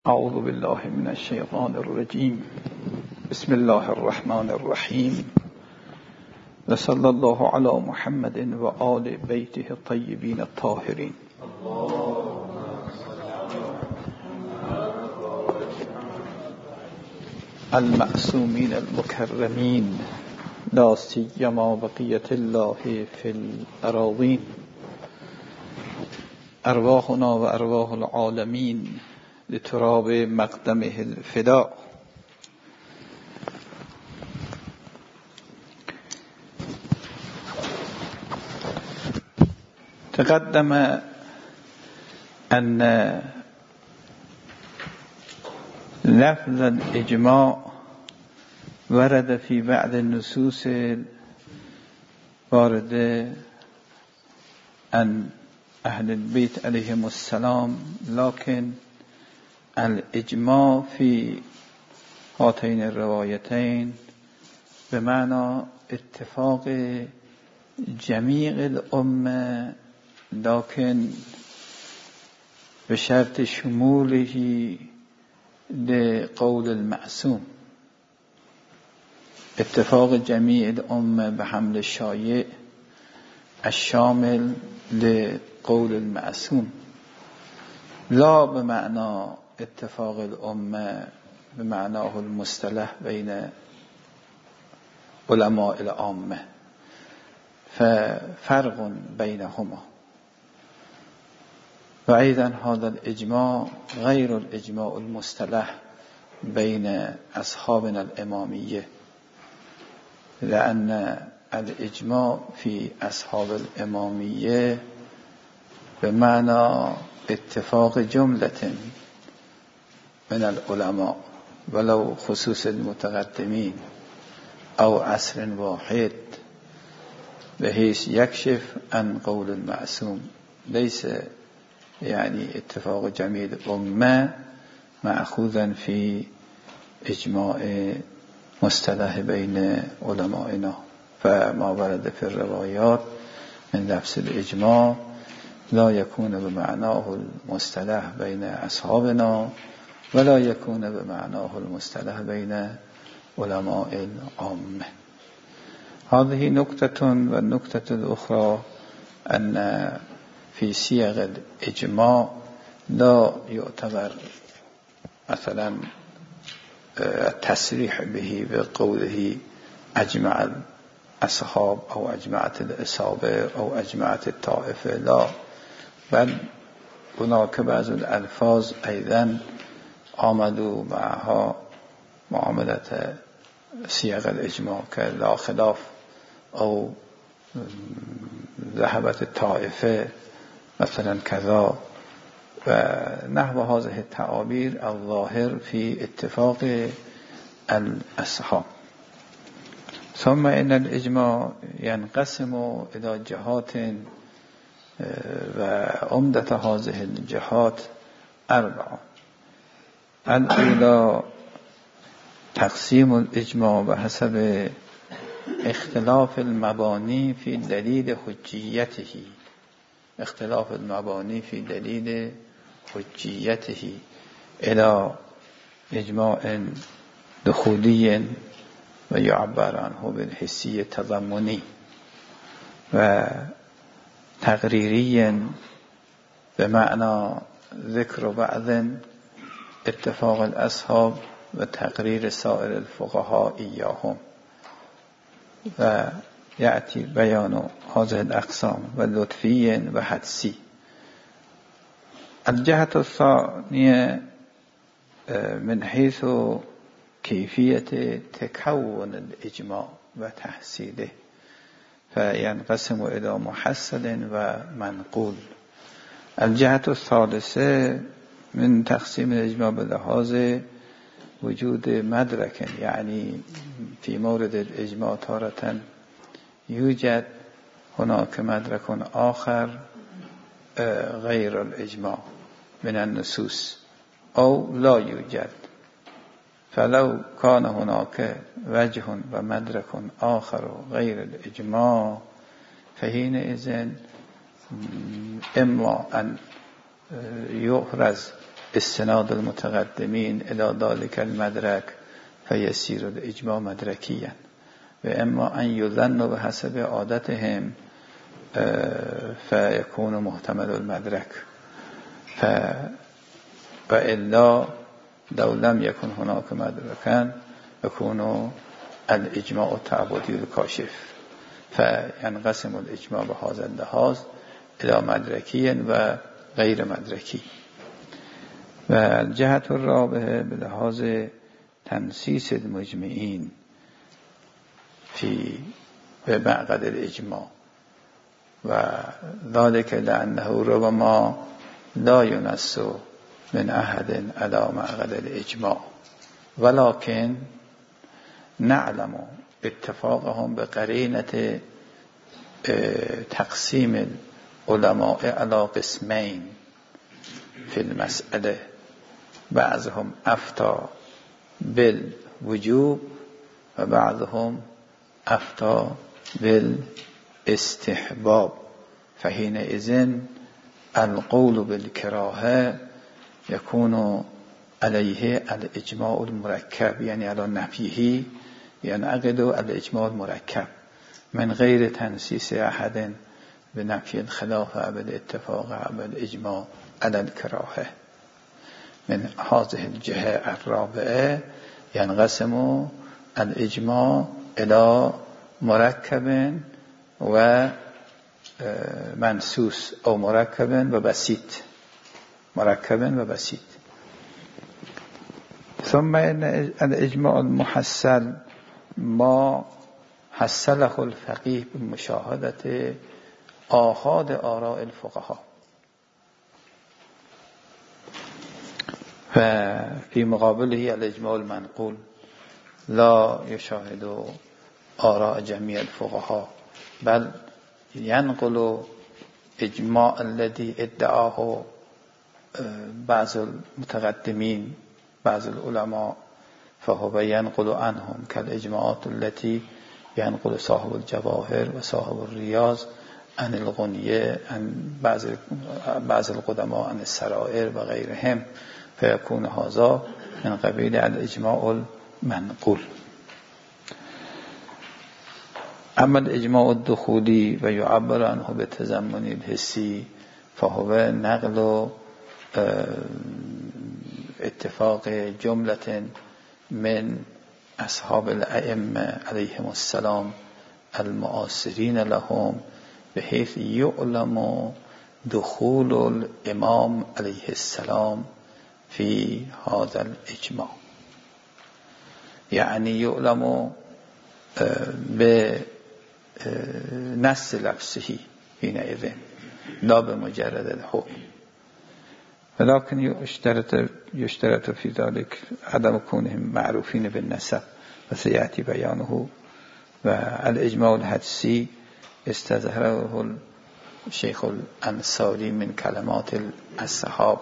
اعوذ بالله من الشیطان الرجیم. بسم الله الرحمن الرحیم. وصلی الله علی محمد و آل بیته الطیبین الطاهرین. المعصومین المکرمین، لا سیما بقیة الله فی الاراضین. ارواحنا و ارواح العالمین لتراب مقدمه الفداء. تقدم أن لفظ الإجماع ورد في بعض النصوص الواردة عن أهل البيت عليهم السلام، لكن الاجماع في هاتين الروايتين بمعنى اتفاق جميع الأمة، لكن بشرط شموله لقول المعصوم. اتفاق جميع الأمة بحمل الشائع الشامل لقول المعصوم، لا بمعنى اتفاق الأمة بمعناه المصطلح بين علماء العامة، ففرق بينهما. وأيضا هذا الإجماع غير الإجماع المصطلح بين أصحابنا الإمامية، لأن الإجماع في أصحاب الإمامية بمعنى اتفاق جملة من العلماء ولو خصوص المتقدمين أو عصر واحد، بحيث يكشف عن قول المعصوم. ليس يعني اتفاق جميع الأمة مأخوذا في إجماع مصطلح بين علمائنا. فما ورد في الروايات من لفظ الإجماع لا يكون بمعناه المصطلح بين أصحابنا ولا يكون بمعناه المصطلح بين علماء العامة. هذه نكتة. والنكتة الأخرى أن في صيغ الإجماع لا يعتبر مثلا التصريح به بقوله أجمع الأصحاب أو أجمعت الإصابة أو أجمعت الطائفة، لا، بل هناك بعض الألفاظ أيضا آمدوا معها معاملة صيغ الإجماع كلا خلاف أو ذهبت الطائفة مثلا كذا، ونحو هذه التعابير الظاهر في اتفاق الأصحاب. ثم إن الإجماع ينقسم إلى جهات، وعمدة هذه الجهات 4. الأولى تقسيم الإجماع بحسب اختلاف المباني في دليل حجيته، اختلاف المباني في دليل حجيته، إلى إجماع دخولي ويعبر عنه بالحسي التضمني، وتقريري بمعنى ذكر بعض اتفاق الأصحاب وتقرير سائر الفقهاء إياهم، ويأتي بيان هذه الأقسام واللطفي وحدسي. الجهة الثانية من حيث كيفية تكون الإجماع وتحصيله، فينقسم إلى محصل ومنقول. الجهة الثالثة من تقسيم الإجماع بلحاظ وجود مدرك، يعني في مورد الإجماع تارة يوجد هناك مدرك آخر غير الإجماع من النصوص أو لا يوجد. فلو كان هناك وجه ومدرك آخر غير الإجماع فحينئذ إما أن يحرز استناد المتقدمین الى ذلك المدرک فیسیر الاجماع مدرکیا و اما ان یظن بحسب عادتهم فیکون محتمل المدرک و الا لو لم یکن هناك مدرکا یکون الاجماع تعبدی الکاشف فینقسم الاجماع بهذا اللحاظ الى مدرکی و غیر مدرکی. و الجهت الرابعه به لحاظ تنسیس المجمعین به معقد الاجماع و ذلك لأنه ربما لا ينص من أحد على معقد الإجماع ولكن نعلم اتفاقهم بقرينة تقسيم العلماء على قسمين في المسألة بعضهم أفتى بالوجوب وبعضهم أفتى بالاستحباب فحينئذ القول بالكراهة يكون عليه الإجماع المركب يعني على نفيه ينعقد الإجماع المركب من غير تنسيس أحد بنفي الخلاف أو بالاتفاق أو بالإجماع على الكراهة. من هذه الجهة الرابعة ينقسم الإجماع إلى مركب و منسوس أو مركب وبسيط ثم إن الإجماع المحصل ما حصله الفقيه بمشاهدة آحاد آراء الفقهاء ففي مقابله الإجماع المنقول لا يشاهد آراء جميع الفقهاء بل ينقل إجماع الذي ادعاه بعض المتقدمين بعض العلماء فهو ينقل عنهم كالإجماعات التي ينقل صاحب الجواهر وصاحب الرياض عن الغنية عن بعض القدماء عن السرائر وغيرهم فيكون هذا من قبيل الإجماع المنقول. اما الإجماع الدخولي ويعبر عنه بالتضمن الحسي فهو نقل اتفاق جملة من أصحاب الأئمة عليهم السلام المعاصرين لهم بحيث يعلم دخول الإمام عليه السلام في هذا الإجماع يعني يعلم بنص لفظه حينئذ لا بمجرد الحكم ولكن يشترط في ذلك عدم كونهم معروفين بالنسب وسيأتي بيانه. والإجماع الحدسي استظهره الشيخ الأنصاري من كلمات الصحاب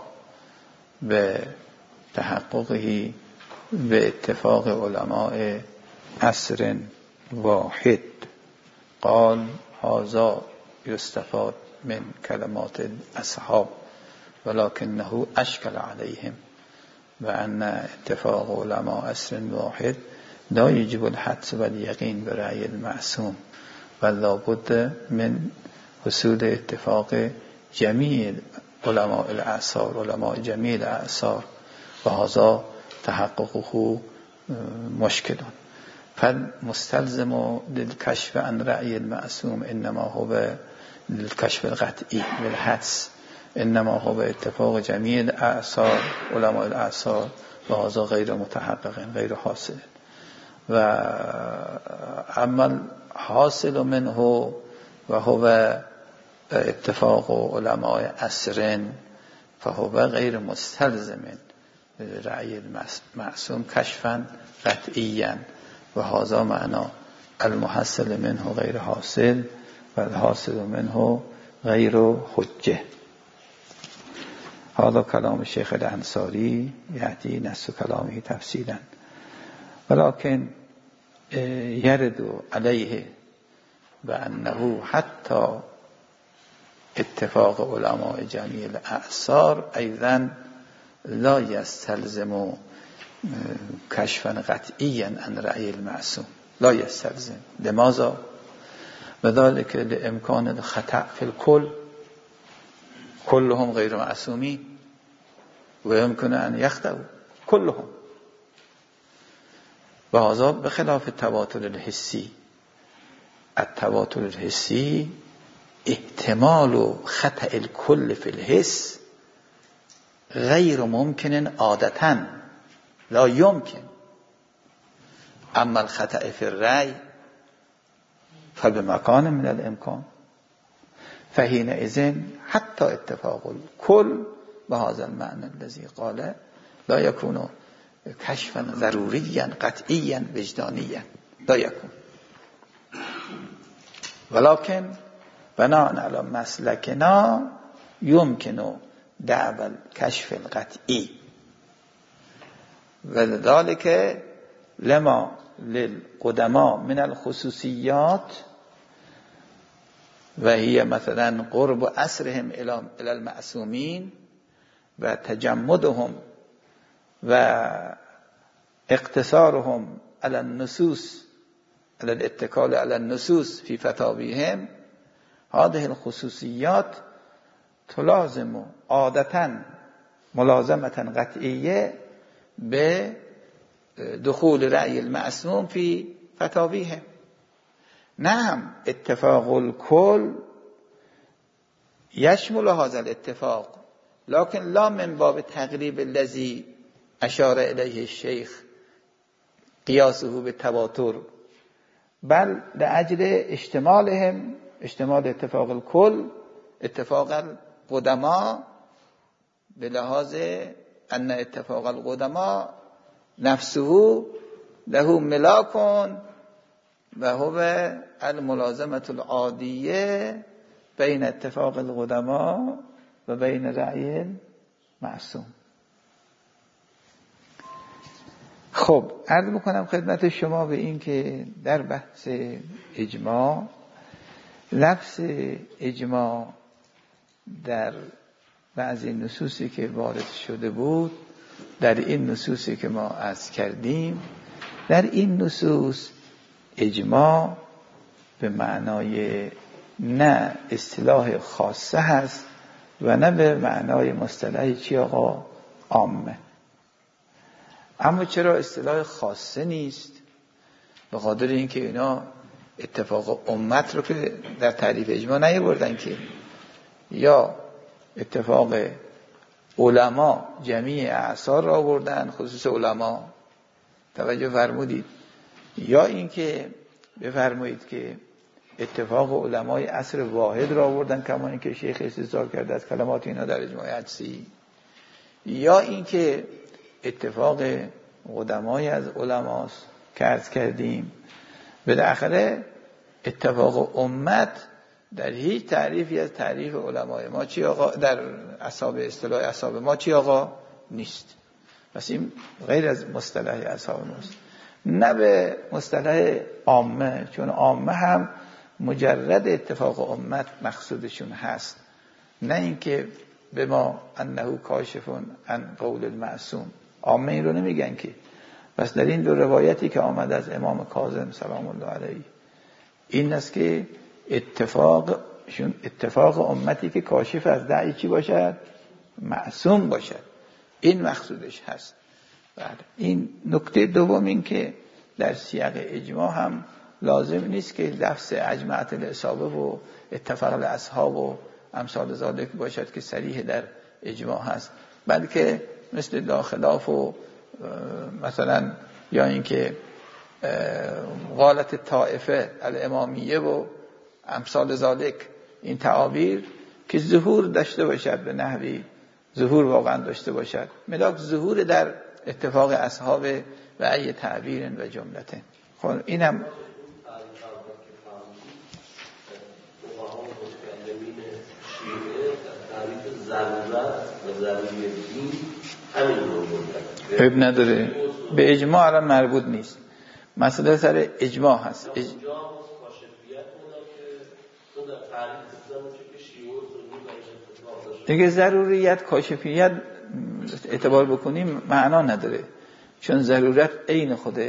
بتحققه باتفاق علماء عصر واحد قال هذا يستفاد من كلمات الأصحاب ولكنه أشكل عليهم وأن اتفاق علماء عصر واحد لا يجب الحدس واليقين برأي المعصوم بل لا بد من حصول اتفاق جميع علماء الأعصار علماء جميع الأعصار وهذا تحققه مشكل. فالمستلزم للكشف عن رأي المعصوم إنما هو للكشف القطعي بالحدس إنما هو اتفاق جميع الأعصار علماء الأعصار وهذا غير متحقق غير حاصل. وأما الحاصل منه وهو اتفاق علماء عصر فهو غير مستلزم رأي المعصوم كشفا قطعيا وهذا معنى المحصل منه غير حاصل والحاصل منه غير حجة. هذا كلام الشيخ الأنصاري يأتي نص كلامه تفصيلا ولكن يرد عليه بأنه حتى اتفاق علماء جميع الأعصار أيضا لا يستلزم كشفا قطعيا عن رأي المعصوم، لا يستلزم. لماذا؟ وذلك لامکان الخطأ في الكل، كلهم غير معصومين ويمكن أن يخطئوا كلهم. وهذا بخلاف التواتر الحسي. التواتر الحسي احتمال خطأ الكل في الحس غير ممكن عادة، لا يمكن. اما الخطأ في الرأي فبمكان من الامكان، فحينئذ حتى اتفاق الكل بهذا المعنى الذي قال لا يكون كشفا ضروريا قطعيا وجدانيا، لا يكون. ولكن بناء على مسلكنا يمكن دعوى الكشف القطعي، ولذلك لما للقدماء من الخصوصيات وهي مثلا قرب أسرهم إلى المعصومين وتجمدهم واقتصارهم على النصوص، على الاتكال على النصوص في فتاويهم، هذه الخصوصيات تلازم عادة ملازمة قطعية بدخول رأي المعصوم في فتاويهم. نعم اتفاق الكل يشمل هذا الاتفاق، لكن لا من باب تقريب الذي أشار إليه الشيخ قياسه بالتواتر، بل لأجل اشتمالهم، اشتمال اتفاق الكل، اتفاق القدماء، بلحاظ أن اتفاق القدماء نفسه له ملاك وهو الملازمة العادية بين اتفاق القدماء و بین رأی معصوم. خب عرض بکنم خدمت شما به این که در بحث اجماع، لفظ اجماع در بعضی نصوصی که وارد شده بود، در این نصوصی که ما عرض کردیم، در این نصوص اجماع به معنای نه اصطلاح خاصه هست و نه به معنای مصطلحی چی آقا عامه. اما چرا اصطلاح خاصه نیست؟ به خاطر اینکه اینا اتفاق امت رو که در تعریف اجماع نیاوردن که، یا اتفاق علما جمیع اعصار را آوردن خصوص علما، توجه فرمودید، یا اینکه بفرمایید که اتفاق علمای عصر واحد را آوردن کما اینکه شیخ استدلال کرده از کلمات اینا در اجماع حدسی، یا اینکه اتفاق قدمای از علماست که عرض کردیم. بالاخره اتفاق امت در هیچ تعریفی از تعریف علمای ما چی آقا، در اصحاب اصطلاح اصحاب ما چی آقا نیست. پس این غیر از مصطلح اصحاب ماست، نه به مصطلح عامه، چون عامه هم مجرد اتفاق امت مقصودشون هست، نه اینکه به ما انه کاشفون عن قول المعصوم. عامه این رو نمیگن که. پس در این دو روایتی که آمد از امام کاظم سلام الله علیه، این است که اتفاق امتی که کاشف از دعی چی باشد؟ معصوم باشد. این مقصودش هست. این نکته دوم، این که در سیاق اجماع هم لازم نیست که لفظ اجمعت الاصابه و اتفاق الاصحاب و امثال ذالک باشد که صریح در اجماع هست، بلکه مثل داخلاف و مثلا یا اینکه غالت طائفه الامامیه و امثال ذالک، این تعابیر که ظهور داشته باشد، به نحوی ظهور واقعا داشته باشد، ملاک ظهور در اتفاق اصحاب و ای تعبیر و جملته. خب اینم عیب نداره، به اجماع الان مربوط نیست، مسئله سر اجماع هست. دیگه ضروریت کاشفیت اعتبار بکنیم معنا نداره، چون ضرورت عین خود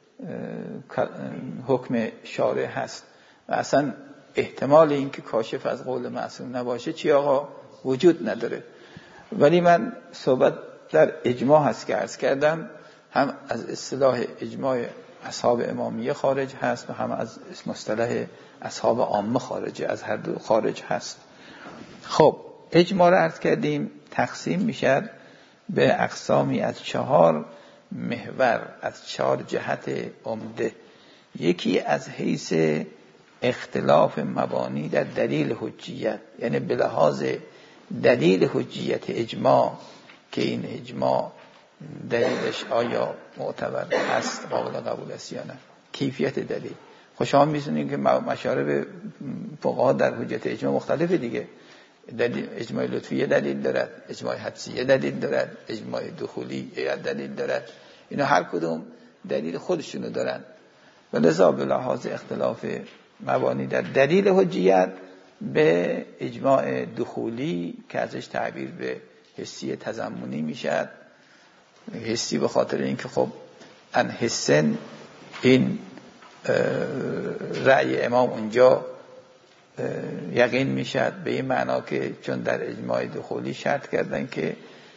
حکم شارع هست و اصلا احتمال اینکه کاشف از قول معصوم نباشه چی آقا وجود نداره. ولی من صحبت در اجماع هست که عرض کردم، هم از اصطلاح اجماع اصحاب امامیه خارج هست و هم از مصطلح اصحاب عامه خارجه، از هر دو خارج هست. خب اجماع رو عرض کردیم تقسیم میشد به اقسامی از 4 محور، از 4 جهت عمده. یکی از حیث اختلاف مبانی در دلیل حجیت، یعنی به لحاظ دلیل حجیت اجماع که این اجماع دلیلش آیا معتبر هست، قابل قبول است یا نه، کیفیت دلیل. شما می‌دونید که مشارب فقها در حجیت اجماع مختلفه دیگه. دلیل اجماع لطفی دلیل دارد، اجماع حدسی دلیل دارد، اجماع دخولی دلیل دارد. اینا هر کدوم دلیل خودشونو دارن و لذا به لحاظ اختلاف مبانی در دلیل حجیت به اجماع دخولی که ازش تعبیر به حسی تضمنی میشد. حسی به خاطر اینکه خب ان حسن این رأی امام اونجا یقین میشد، به این معنا که چون در اجماع دخولی شرط کردن که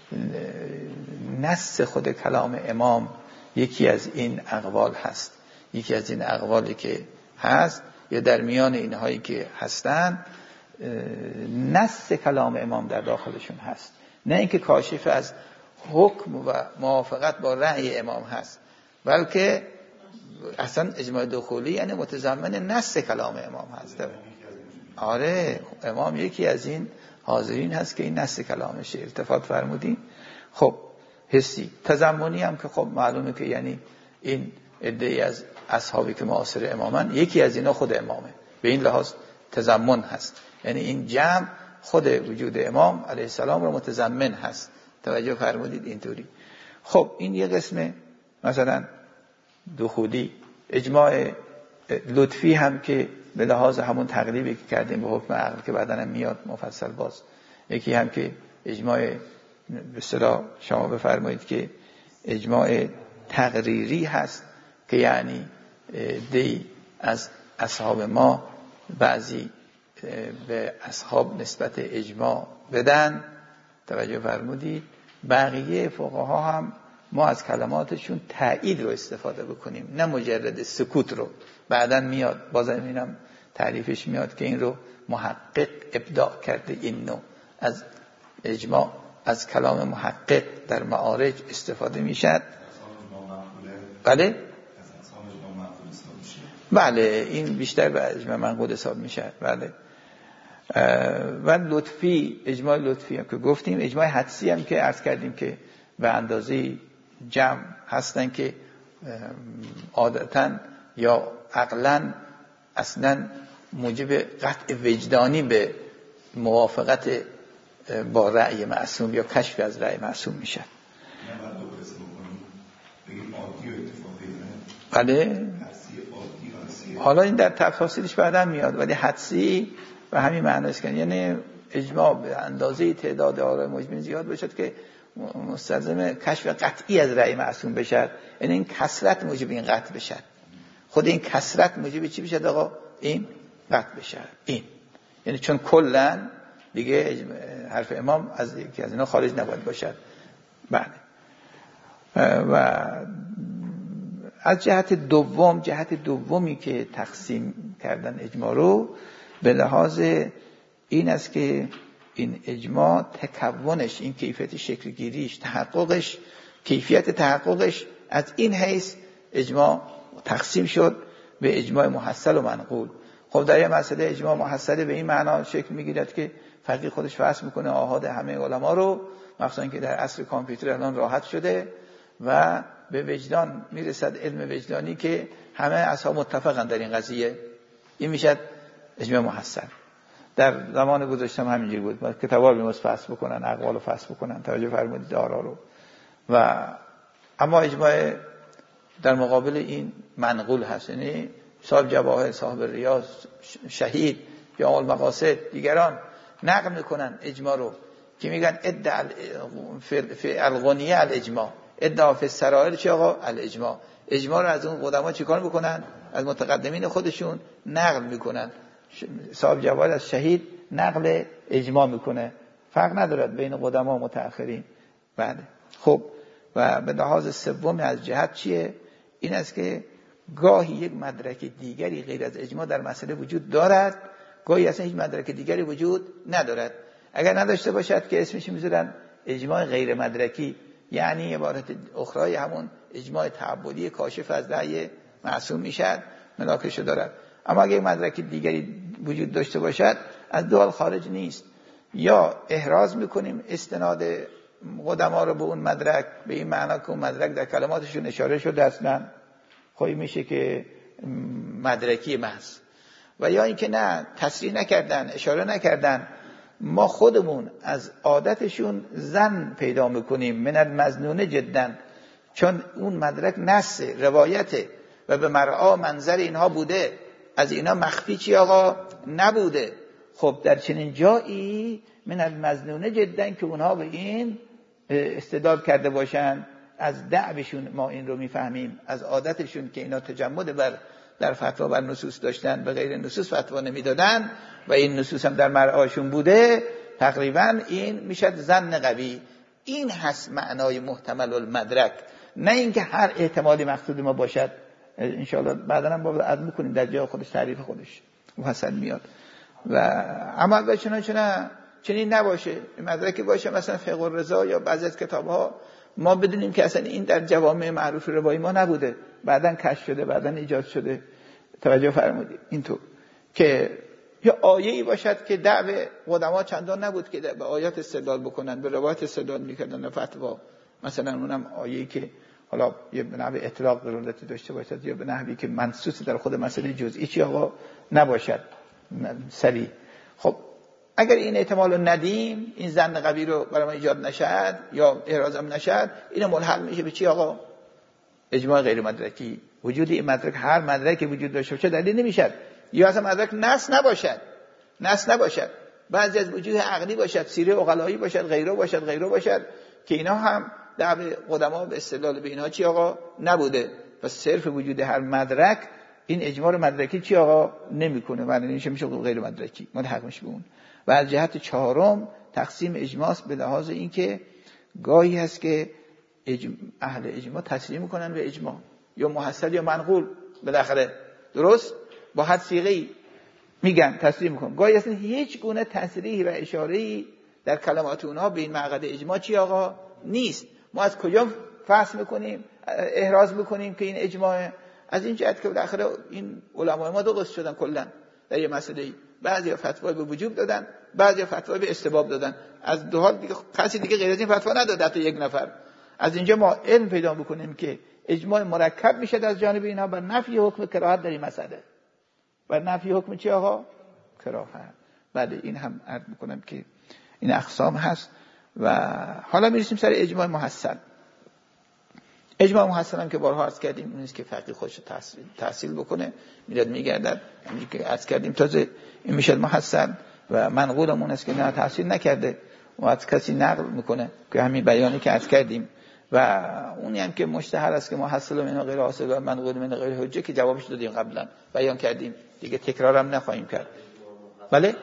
نص خود کلام امام یکی از این اقوال هست، یکی از این اقوالی که هست یا در میان اینهایی که هستن نص کلام امام در داخلشون هست، نه اینکه کاشف از حکم و موافقت با رأی امام هست، بلکه اصلا اجماع دخولی یعنی متضمن نص کلام امام هست. آره امام یکی از این حاضرین هست که این نص کلامشه، التفات فرمودین. خب حسی تضمنی هم که خب معلومه که یعنی این عده‌ای از اصحابی که معاصر امامن یکی از اینا خود امامه، به این لحاظ تضمن هست، یعنی این جمع خود وجود امام علیه السلام رو متضمن هست. توجه فرمودید اینطوری. خب این یه قسم مثلا دخولی. اجماع لطفی هم که به لحاظ همون تقریبی که کردیم به حکم عقل که بعداً هم میاد مفصل باز. یکی هم که اجماع به اصطلاح شما بفرمایید که اجماع تقریری هست که یعنی دی از اصحاب ما بعضی به اصحاب نسبت اجماع بدن. توجه فرمودید. بقیه فقها هم ما از کلماتشون تایید رو استفاده بکنیم، نه مجرد سکوت رو. بعداً میاد بازم اینم تعریفش میاد که این رو محقق ابداع کرده، این نوع از اجماع از کلام محقق در معارج استفاده میشد. بله بله این بیشتر به اجماع منقول حساب میشه. بله و لطفی، اجماع لطفی هم که گفتیم، اجماع حدسی هم که عرض کردیم که به اندازه جمع هستن که عادتاً یا عقلاً اصلاً موجب قطع وجدانی به موافقت با رأی معصوم یا کشف از رأی معصوم میشه. بله حالا این در تفاصیلش بعداً میاد، ولی حدسی و همین معنی است که یعنی اجماع به اندازه تعداد آراء مجمع زیاد باشد که مستلزم کشف قطعی از رأی معصوم بشد. یعنی این کثرت موجب این قطع بشد. خود این کثرت موجب چی بشد آقا؟ این قطع بشد. این یعنی چون کلاً دیگه حرف امام از یکی از اینا خارج نباید باشد. بله. و از جهت دومی که تقسیم کردن اجماع رو به لحاظ این است که این اجماع تکونش، این کیفیت شکل گیریش، تحققش، کیفیت تحققش از این حیث اجماع تقسیم شد به اجماع محصل و منقول. خب در این مسئله اجماع محصل به این معنا شکل میگیرد که فقیه خودش فحص میکنه آحاد همه علما رو، مخصوصا که در عصر کامپیوتر الان راحت شده و به وجدان میرسد، علم وجدانی که همه اصحاب متفقن در این قضیه، این میشد اجماع محصل. در زمان گذشته هم همینجوری بود، کتابا رو فحص بکنن، اقوال رو فحص بکنن. توجه فرمودید آرا رو. و اما اجماع در مقابل این منقول هست، یعنی صاحب جواهر، صاحب ریاض، شهید یا المقاصد دیگران نقل میکنن اجماع رو که میگن ادعا فی الغنیه الاجماع، ادعا فی السرائر چه آقا؟ الاجماع. اجماع رو از اون قدما چیکار میکنن؟ از متقدمین خودشون نقل میکنن. صاحب جواد از شهید نقل اجماع میکنه، فرق ندارد بین قدما و متأخرین. بله. خب و به لحاظ سوم از جهت چیه؟ این است که گاهی یک مدرک دیگری غیر از اجماع در مسئله وجود دارد، گاهی اصلا هیچ مدرک دیگری وجود ندارد. اگر نداشته باشد که اسمش میذارن اجماع غیر مدرکی، یعنی عبارت اخرای همون اجماع تعبدی کاشف از دعی معصوم میشد، ملاکشو دارد. اما اگر مدرک دیگری وجود داشته باشد از دو حال خارج نیست، یا احراز میکنیم استناد قدما رو به اون مدرک به این معنا که اون مدرک در کلماتشون اشاره شده اصلا، خب میشه که مدرکی محض، و یا اینکه نه تصریح نکردن، اشاره نکردن، ما خودمون از عادتشون ظن پیدا میکنیم من المظنون جدا، چون اون مدرک نص روایته و به مرعا منظر اینها بوده، از اینا مخفی چی آقا نبوده. خب در چنین جایی من المظنون جدا که اونها به این استدلال کرده باشن، از دعوشون ما این رو میفهمیم، از عادتشون که اینا تجمد بر در فتوا بر نصوص داشتن، به غیر نصوص فتوا نمیدادن و این نصوص هم در مرعاشون بوده، تقریبا این میشد ظن قوی. این هست معنای محتمل المدرک، نه اینکه هر احتمالی مقصود ما باشد. انشاءالله بعدا هم با عرض میکنیم در جای خودش، تعریف خودش محسن میاد. و اما به چنین نباشه، مدرکی باشه مثلا فقه الرضا یا بعضی از کتاب‌ها ما بدونیم که اصلا این در جوامع معروف روایی ما نبوده، بعداً کشف شده، بعداً ایجاد شده. توجه فرمودید اینطور که یا آیه‌ای باشد که دعوی قدما چندان نبود که به آیات استدلال بکنن، به روایت استدلال میکردن فتوا، مثلا اونم آیه‌ای که حالا یه به نحو اطلاق ضرورتی داشته باشد یا به نحوی که منصوص در خود مسئله جزئی چی آقا نباشد سریع. خب اگر این احتمال رو ندیم، این ظن قوی رو برای ما ایجاد نشد یا احرازم نشد، اینو ملحق میشه به چی آقا؟ اجماع غیر مدرکی. وجود این مدرک، هر مدرکی وجود داشته باشه دلیل نمیشد، یا اصلا مدرک نص نباشد، بعضی از وجود عقلی باشد، سیره عقلایی باشد، غیره باشد که اینا هم دعوی قدما به استدلال به اینها چی آقا نبوده. پس صرف وجود هر مدرک این اجماع مدرکی چی آقا نمیکنه، معنی میشه غیر مدرکی، ملحق میشه به اون. و از جهت چهارم تقسیم اجماع به لحاظ اینکه گاهی هست که اهل اجماع تسلیم میکنن به اجماع، یا محصل یا منقول، بالاخره درست با هر صیغه‌ای میگن تسلیم میکنن. گاهی هست هیچ گونه تصریح و اشاره‌ای در کلمات اونها به این مقعد اجماع چی آقا نیست. ما از کجا فحص میکنیم، احراز میکنیم که این اجماع؟ از این جهت که بالاخره این علمای ما دو قسم شدن کلا در یه مسئله، بعضی فتوا به وجوب دادن، بعضی فتوا به استحباب دادن. از دو حال دیگه کسی دیگه غیر از این فتوا نداده، حتی یک نفر. از اینجا ما علم پیدا بکنیم که اجماع مرکب میشه از جانب اینها بر نفی حکم کراهت در این مسئله، بر نفی حکم چی آقا؟ کراهت. بله این هم عرض میکنم که این اقسام هست. و حالا میرسیم سر اجماع محسن. اجماع محسن هم که بارها عرض کردیم این نیست که فقیه خودش تحصیل بکنه، میاد میگردد، همین که عرض کردیم تازه این میشه محسن. و منقولمون است که نه تحصیل نکرده و از کسی نقل میکنه، که همین بیانی که عرض کردیم. و اونی هم که مشتهر است که محصل من غیر حاصل و منقول من غیر حجه، که جوابش دادیم قبلا، بیان کردیم دیگه، تکرارم نخواهیم کرد. بله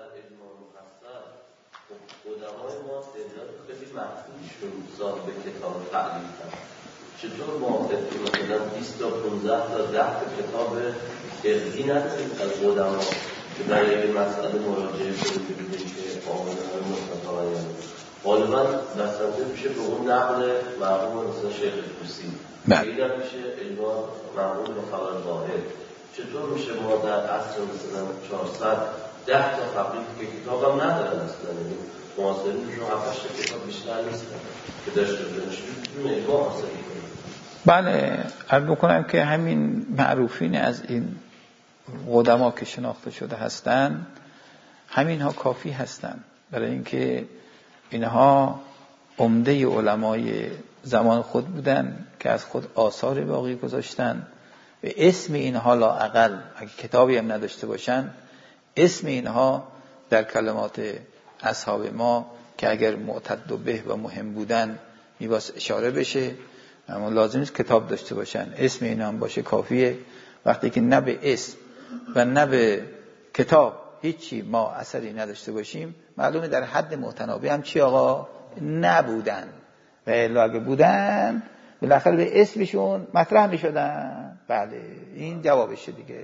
به کتاب تعلیف چطور موافق که مثلا 20 تا 15 تا 10 تا کتاب فقهی نداریم از قدما که برای این مسئله مراجعه کنیم ببینیم که آمدن مستطاعیان غالبا بسنده میشه به اون نقل مرحوم مثلا شیخ توسی، پیدا میشه اجماع مرحوم مخبر واحد. چطور میشه ما در عصر مثلا 400 10 تا فقیه که کتاب هم ندارن اصلا، معاصرینش رو 7-8 کتاب بیشتر نیستن که داشته بودن، چجوری اجماع حاصل کنیم؟ بله عرض بکنم که همین معروفین از این قدما که شناخته شده هستند، همین ها کافی هستند برای اینکه اینها عمده علمای زمان خود بودن که از خود آثار باقی گذاشتن. و اسم اینها لااقل اگه کتابی هم نداشته باشن، اسم اینها در کلمات اصحاب ما که اگر معتد و به و مهم بودن میباس اشاره بشه، اما لازم نیست کتاب داشته باشن، اسم اینا هم باشه کافیه. وقتی که نه به اسم و نه به کتاب هیچی ما اثری نداشته باشیم، معلومه در حد متنابی هم چی آقا نبودن، و الا اگه بودن بالاخره به اسمشون مطرح می شدن. بله این جوابشه دیگه.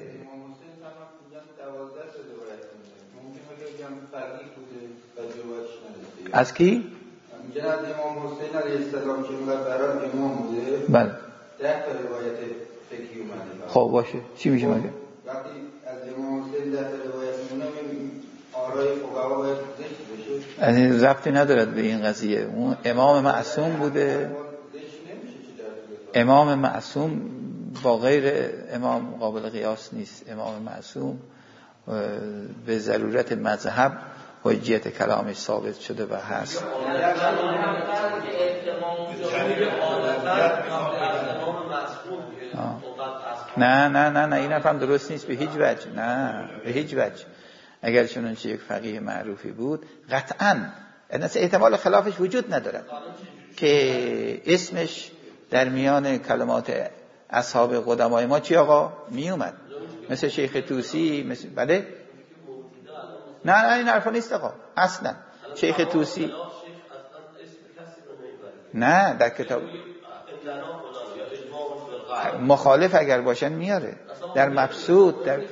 از کی؟ میگن از امام حسین علیه السلام که اینقدر برات امام بوده، بله 10 تا روایت فقهی اومده. خب باشه چی میشه مگه؟ وقتی از امام حسین 10 تا روایت میونه، آرای فقها باید ذکر بشه. از این ربطی ندارد به این قضیه. اون امام معصوم بوده، امام معصوم با غیر امام قابل قیاس نیست. امام معصوم به ضرورت مذهب حجیت کلامش ثابت شده و هست. نه این هم درست نیست به هیچ وجه. نه به هیچ وجه. اگر چنانچه یک فقیه معروفی بود قطعاً احتمال خلافش وجود ندارد که اسمش در میان کلمات اصحاب قدمای ما چی آقا می اومد، مثل شیخ طوسی، مثل بله نه این حرفا نیست آقا اصلا. شیخ طوسی نه در کتاب مخالف اگر باشن میاره در مبسوط در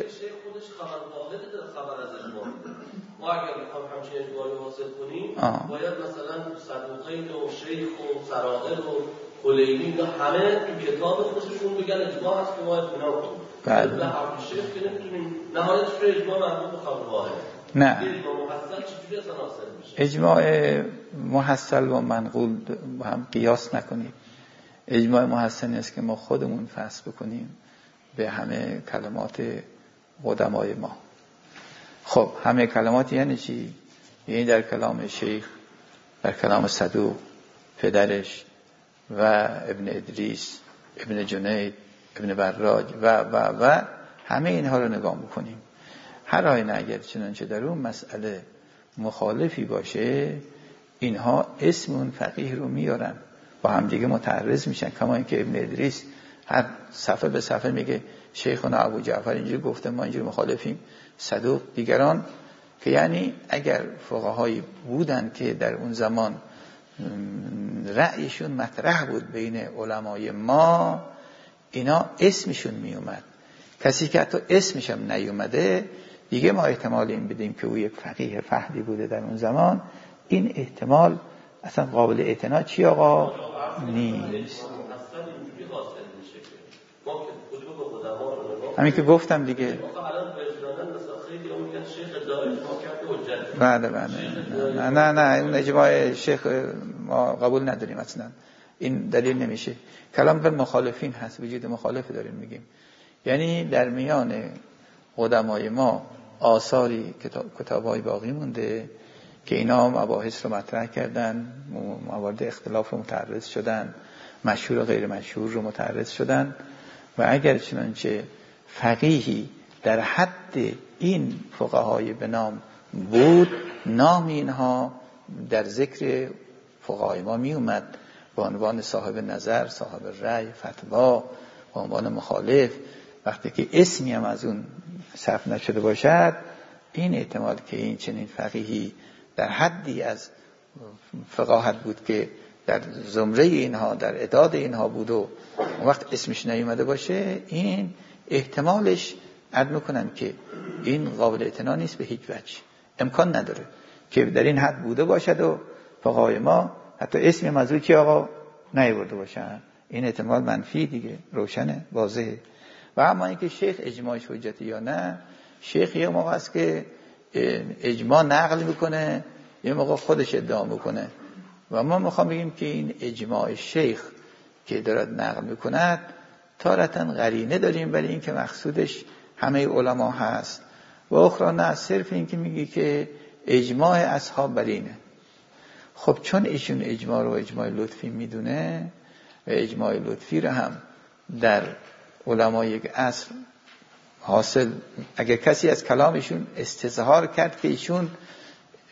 ما اگر میخوام همچین اجماعی حاصل کنیم باید مثلا صدوقین و شیخ و سرائر و کلینی اینا همه تو کتاب خودشون بگن اجماع هست که باید بنا کنیم. به حرف شیخ که نمیتونیم نهایتش به اجماع مربوط به خبر واحد. نه اجماع محصل چجوری اصلا حاصل میشه؟ اجماع محصل و منقول با هم قیاس نکنیم. اجماع محسن است که ما خودمون فحص بکنیم به همه کلمات قدمای ما. خب همه کلمات یعنی چی؟ یعنی در کلام شیخ، در کلام صدوق پدرش و ابن ادریس، ابن جنید، ابن براج و همه اینها رو نگاه بکنیم. هر آینه اگر چنانچه در اون مسئله مخالفی باشه، اینها اسم اون فقیه رو میارن، با هم دیگه متعرض میشن. کما اینکه ابن ادریس هر صفحه به صفحه میگه شیخنا ابو جعفر اینجوری گفته، ما اینجوری مخالفیم. صدوق دیگران که یعنی اگر فقهایی بودن که در اون زمان رأیشون مطرح بود بین علمای ما، اینا اسمشون میومد. کسی که حتی اسمش هم نیومده دیگه ما احتمال این بدیم که او یک فقیه فهدی بوده در اون زمان، این احتمال اصلا قابل اعتنا چی آقا نیست. همین که گفتم دیگه. بله نه اون اجماع شیخ ما قبول نداریم اصلا، این دلیل نمیشه. کلام بر مخالفین هست، وجود مخالف داریم میگیم. یعنی در میان قدمای ما آثاری کتاب‌های باقی مونده که اینا مباحث رو مطرح کردن، موارد اختلاف رو متعرض شدن، مشهور و غیر مشهور رو متعرض شدن، و اگر چنانچه فقیهی در حد این فقهای به نام بود، نام اینها در ذکر فقهای ما می اومد به عنوان صاحب نظر، صاحب رأی، فتوا، به عنوان مخالف. وقتی که اسمی هم از اون صرف نشده باشد، این احتمال که این چنین فقیهی در حدی از فقاهت بود که در زمره اینها، در اعداد اینها بود و وقت اسمش نیومده باشه، این احتمالش عد میکنم که این قابل اعتنا نیست به هیچ وجه. امکان نداره که در این حد بوده باشد و فقهای ما حتی اسم موضوع که آقا نیورده باشن. این احتمال منفی دیگه، روشنه، واضحه. و اما اینکه شیخ اجماعش حجتی یا نه، شیخ یه موقع است که اجماع نقل میکنه، یه موقع خودش ادعا میکنه، و ما میخوام بگیم که این اجماع شیخ که دارد نقل میکند تارتاً قرینه داریم برای این که مقصودش همه علما هست، و اخرى نه، صرف این که میگی که اجماع اصحاب بر اینه. خب چون ایشون اجماع رو اجماع لطفی میدونه و اجماع لطفی رو هم در علما یک عصر حاصل، اگر کسی از کلامشون استظهار کرد که ایشون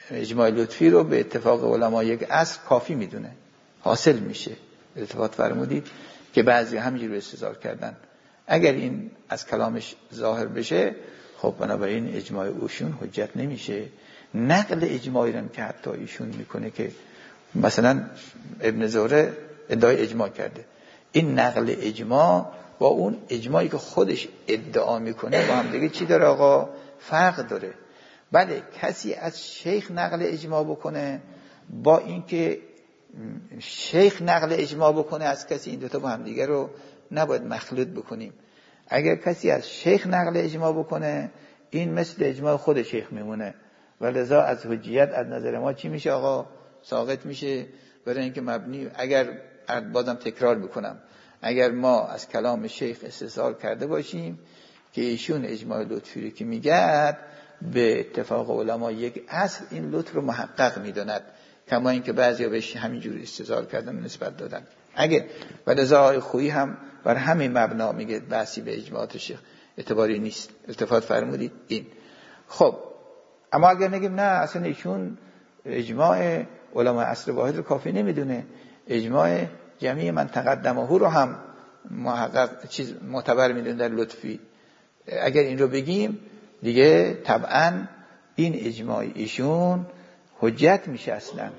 اجماع لطفی رو به اتفاق علما یک عصر کافی میدونه، حاصل میشه. التفات فرمودید که بعضی همینجوری استدلال کردن. اگر این از کلامش ظاهر بشه خب بنابراین اجماع اوشون حجت نمیشه. نقل اجماعی رو که حتی ایشون میکنه که مثلا ابن زهره ادعای اجماع کرده، این نقل اجماع با اون اجماعی که خودش ادعا میکنه با هم دیگه چی داره آقا؟ فرق داره. بله کسی از شیخ نقل اجماع بکنه با اینکه شیخ نقل اجماع بکنه از کسی، این دوتا با هم دیگه رو نباید مخلوط بکنیم. اگر کسی از شیخ نقل اجماع بکنه این مثل اجماع خود شیخ میمونه و لذا از حجیت از نظر ما چی میشه آقا؟ ساقط میشه. برای اینکه مبنی، اگر بازم تکرار بکنم، اگر ما از کلام شیخ استثار کرده باشیم که ایشون اجماع لطفی رو که میگه به اتفاق علما یک اصل این لطف رو محقق میداند، کما اینکه بعضیا بهش همینجوری استدلال کردن نسبت دادن. اگه ولذا خویی هم بر همین مبنا میگه بحثی به اجماعات شیخ اعتباری نیست. التفات فرمودید این. خب اما اگر نگیم نه اصلا ایشون اجماع علما عصر واحد رو کافی نمیدونه، اجماع جمعی من تقدمه رو هم محقق چیز معتبر میدونه در لطفی، اگر این رو بگیم دیگه طبعا این اجماع ایشون حجت میشه اصلا.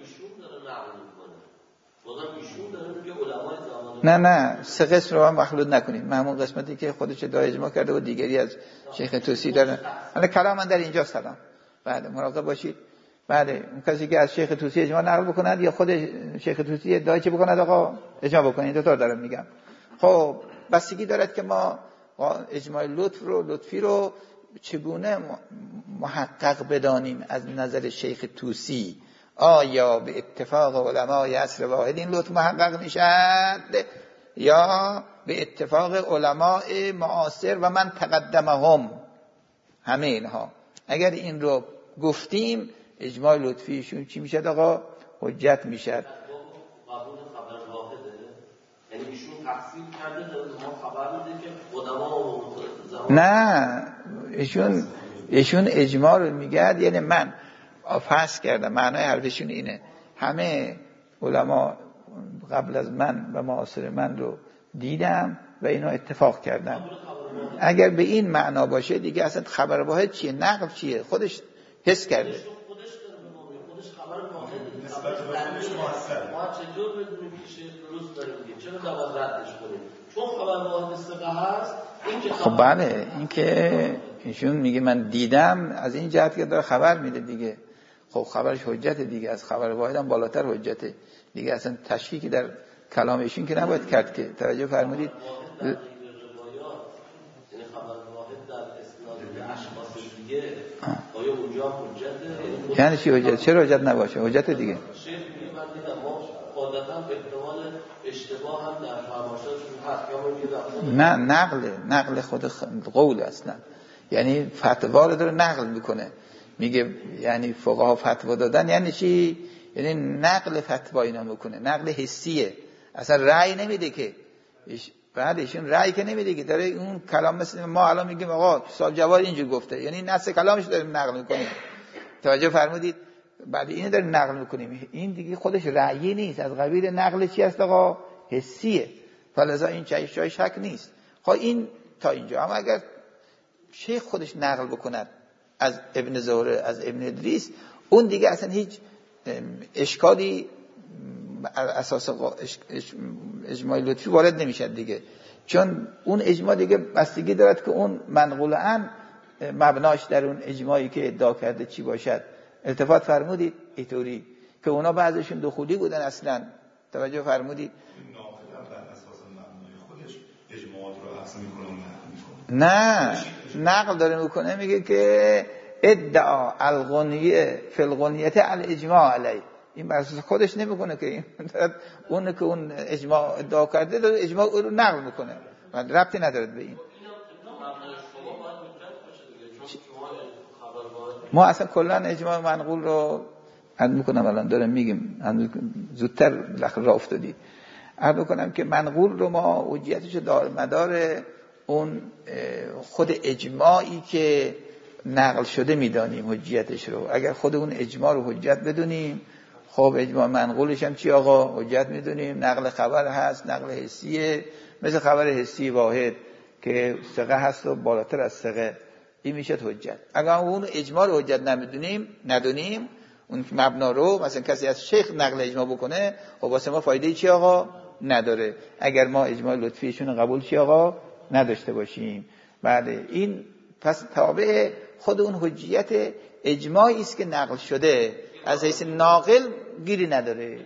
نه سه قسم رو هم مخلوط نکنید. همون قسمتی که خودش ادعای اجماع کرده و دیگری از شیخ توسی داره. حالا کلام من در اینجا سلام. بله مراقب باشید. بله اون کسی که از شیخ توسی اجماع نقل بکند یا خود شیخ توسی ادعای چه بکند آقا؟ اجماع بکنید. دو تا دارم میگم. خب بستگی دارد که ما اجماع لطفی رو چگونه محقق بدانیم از نظر شیخ توسی. آیا به اتفاق علمای عصر واحد این لطف محقق میشد یا به اتفاق علماء معاصر و من تقدمهم؟ همه اینها اگر این رو گفتیم اجماع لطفیشون چی میشد آقا؟ حجت میشد. قبول خبر واحده، یعنی ایشون تفسیر کرده ما خبر میده که علما نه ایشون اجماع رو میگه، یعنی من فرض کردم معنای حرفشون اینه همه علما قبل از من و معاصر من رو دیدم و اینا اتفاق کردن. اگر به این معنا باشه دیگه اصلا خبر واحد چیه؟ نقل چیه؟ خودش حس کرده. خودش خبر واحد ما چطور بدونیم که شیخ درست داره میگه؟ چرا نباید ردش کنیم؟ چون خبر واحد ثقه هست. خب بله این که ایشون میگه من دیدم از این جهت که داره خبر میده دیگه. خب خبرش حجت دیگه، از خبر واحد هم بالاتر حجته دیگه. اصلا تشکیکی در کلام ایشون که نباید کرد که. توجه فرمودید؟ یعنی خبر واحد در اسناد اشخاص دیگه آیا اونجا حجته؟ یعنی چی حجت؟ چرا حجت نباشه؟ حجت دیگه. شیخ میگه من دیدم ما قاعدتاً احتمال اشتباه هم در فرمایشاتشون هست. نه نقل خود قول اصلا، یعنی فتوا رو داره نقل میکنه. میگه یعنی فقها فتوا دادن یعنی چی؟ یعنی نقل فتوا اینا میکنه، نقل حسیه، اصلا رأی نمیده که. بعدشون رأی که نمیده که داره اون کلام مثل ما الان میگیم آقا سوال جواب اینجوری گفته، یعنی نص کلامش داریم نقل میکنیم. توجه فرمودید؟ بعد اینو داریم نقل میکنیم، این دیگه خودش رأیی نیست، از قبیل نقل چی است آقا؟ حسیه. فلذا این جای شک نیست. خب این تا اینجا. اما اگر شیخ خودش نقل بکند از ابن زهره از ابن ادریس، اون دیگه اصلا هیچ اشکالی اساس اجماع لطفی وارد نمیشد دیگه، چون اون اجماع دیگه بستگی دارد که اون منقول عن مبناش در اون اجماعی که ادعا کرده چی باشد. التفات فرمودید اینطوری که اونا بعضیشون دخولی بودن اصلا. توجه فرمودید؟ نه نقل داره میکنه، میگه که ادعا الغنیه فی الغنیه الاجماع علی. این بر اساس خودش نمیکنه که این اون که اون اجماع ادعا کرده داره اجماع رو نقل میکنه، ربطی نداره به این. ما اصلا کلا اجماع منقول رو عرض میکنم، الان دارم میگیم زودتر راه افتادید. عرض میکنم که منقول رو ما حجیتش دار مدار اون خود اجماعی که نقل شده میدانیم حجیتش رو. اگر خود اون اجماع رو حجت بدونیم، خب اجماع منقولش هم چی آقا حجت میدونیم. نقل خبر هست، نقل حسیه، مثل خبر حسی واحد که ثقه هست و بالاتر از ثقه، این میشه حجت. اگر اون اجماع رو حجت ندونیم اون مبنا رو، مثلا کسی از شیخ نقل اجماع بکنه، خب واسه ما فایده چی آقا نداره، اگر ما اجماع لطفیشون قبول چی آقا نداشته باشیم. بله، این پس تابع خود اون حجیت اجماعی است که نقل شده، از حیث ناقل گیری نداره.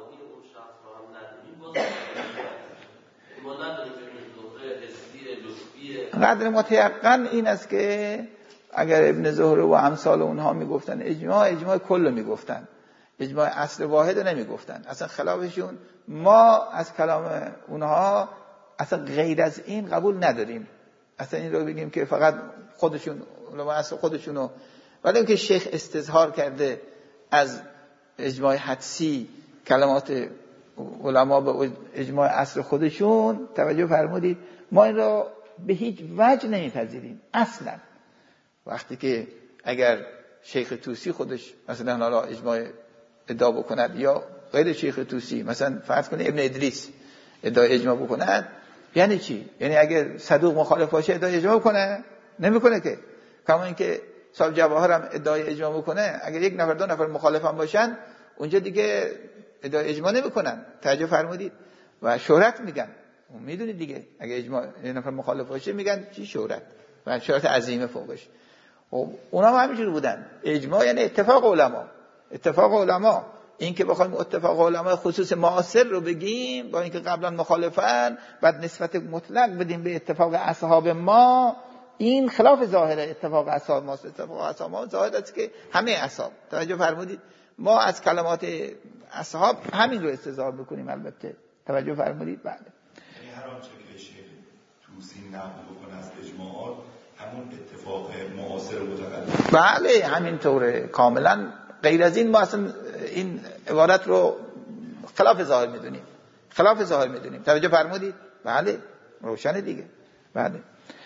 قدر متیقن این است که اگر ابن زهره و امثال اونها میگفتن اجماع کل میگفتن، اجماع اصل واحد رو نمیگفتن، اصلا خلافشون. ما از کلام اونها اصلا غیر از این قبول نداریم، اصلا این رو بگیم که فقط خودشون علماء اصل خودشونو، ولی اینکه شیخ استظهار کرده از اجماع حدسی کلمات علما به اجماع اصل خودشون، توجه فرمودید، ما این را به هیچ وجه نمیپذیریم اصلا. وقتی که اگر شیخ طوسی خودش مثلا حالا اجماع ادعا بکند یا غیر شیخ طوسی، مثلا فرض کنید ابن ادریس ادعای اجماع بکند، یعنی چی؟ یعنی اگر صدوق مخالف باشه ادعای اجماع کنه؟ نمیکنه که. کما اینکه صاحب جواهر هم ادعای اجماع بکنه، اگر یک نفر دو نفر مخالف هم باشن اونجا دیگه ادعای اجماع نمیکنن. توجه فرمودید؟ و شهرت میگن، میدونید دیگه، اگر اجماع یک نفر مخالف باشه میگن چی؟ شهرت، و شهرت عظیمه فوقش. اونا هم همینجوری بودن. اجماع یعنی اتفاق علما. اتفاق علما، این که بخوایم اتفاق علما خصوص معاصر رو بگیم با اینکه قبلا مخالفن، بعد نسبت مطلق بدیم به اتفاق اصحاب ما، این خلاف ظاهر اتفاق اصحاب ماست. اتفاق اصحاب ما ظاهر است که همه اصحاب، توجه فرمودید، ما از کلمات اصحاب همین رو استظهار بکنیم. البته توجه فرمودید. بله، یعنی هر آنچه که شیخ طوسی نقل بکنه از اجماعات همون اتفاق معاصر متقدم. بله همینطوره کاملا. غیر از این ما اصلا این عبارت رو خلاف ظاهر میدونیم، خلاف ظاهر میدونیم. توجه فرمودید؟ بله روشن دیگه. بله،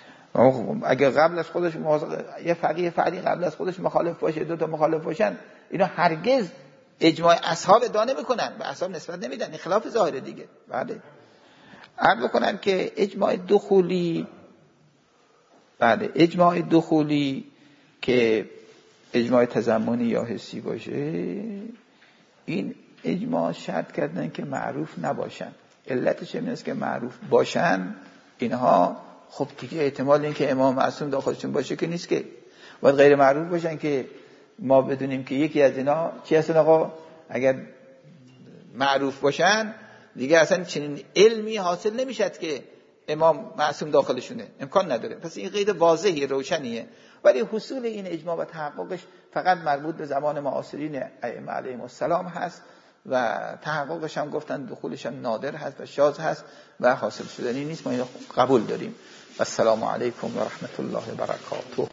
اگر قبل از خودش یه فقیه قبل از خودش مخالف باشه، دو تا مخالف باشن، اینا هرگز اجماع اصحاب ادعا نمیکنن، به اصحاب نسبت نمیدن، این خلاف ظاهر دیگه. بله، عرض بکنم که اجماع دخولی، بله اجماع دخولی که اجماع تضمنی یا حسی باشه، این اجماع شرط کردن که معروف نباشن. علتش این است که معروف باشن اینها، خب دیگه احتمال این که امام معصوم داخلشون باشه که نیست، که باید غیر معروف باشن که ما بدونیم که یکی از اینا چی هستن. آقا اگر معروف باشن دیگه اصلا چنین علمی حاصل نمیشد که امام معصوم داخلشونه، امکان نداره. پس این قید واضحی روشنیه. ولی حصول این اجماع و تحققش فقط مربوط به زمان معاصرین ائمه علیهم السلام هست و تحققش هم گفتن دخولش هم نادر هست و شاذ هست و حاصل شدنی نیست. ما اینو قبول داریم. السلام علیکم و رحمت الله و برکاته.